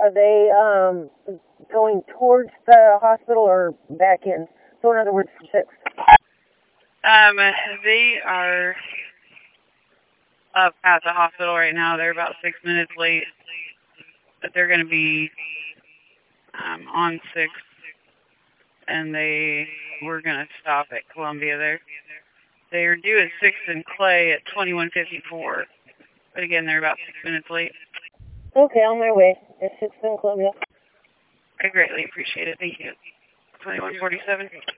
Are they going towards the hospital or back in? So in other words, 6. They are up at the hospital right now. They're about 6 minutes late, but they're going to be on 6, and they were going to stop at Columbia there. They are due at 6 in Clay at 21:54, but again, they're about 6 minutes late. Okay, on my way. At 6 in Columbia. I greatly appreciate it. Thank you. 21:47.